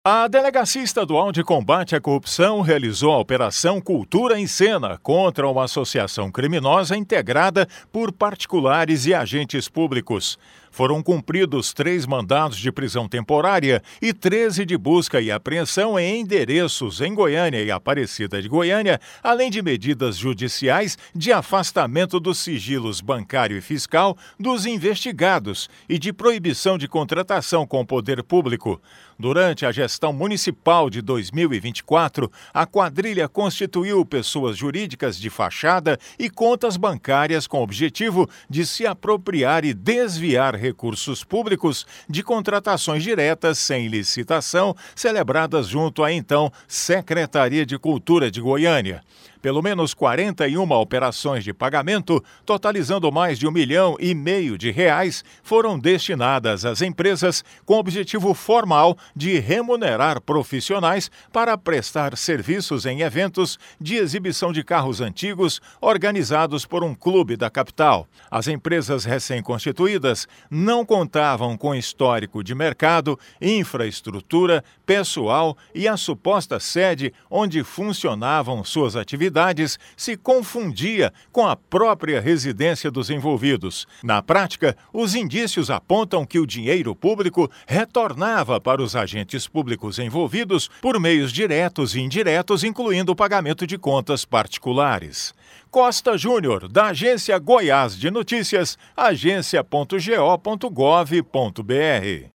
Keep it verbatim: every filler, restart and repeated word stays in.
A Delegacia Estadual de Combate à Corrupção realizou a Operação Cultura em Cena contra uma associação criminosa integrada por particulares e agentes públicos. Foram cumpridos três mandados de prisão temporária e treze de busca e apreensão em endereços em Goiânia e Aparecida de Goiânia, além de medidas judiciais de afastamento dos sigilos bancário e fiscal dos investigados e de proibição de contratação com o poder público. Durante a gestão municipal de dois mil e vinte e quatro, a quadrilha constituiu pessoas jurídicas de fachada e contas bancárias com o objetivo de se apropriar e desviar recursos públicos de contratações diretas sem licitação celebradas junto à então Secretaria de Cultura de Goiânia. Pelo menos quarenta e uma operações de pagamento, totalizando mais de um milhão e meio de reais, foram destinadas às empresas com o objetivo formal de remunerar profissionais para prestar serviços em eventos de exibição de carros antigos organizados por um clube da capital. As empresas recém-constituídas não contavam com histórico de mercado, infraestrutura, pessoal e a suposta sede onde funcionavam suas atividades se confundia com a própria residência dos envolvidos. Na prática, os indícios apontam que o dinheiro público retornava para os agentes públicos envolvidos por meios diretos e indiretos, incluindo o pagamento de contas particulares. Costa Júnior, da Agência Goiás de Notícias, agência ponto go ponto gov ponto br.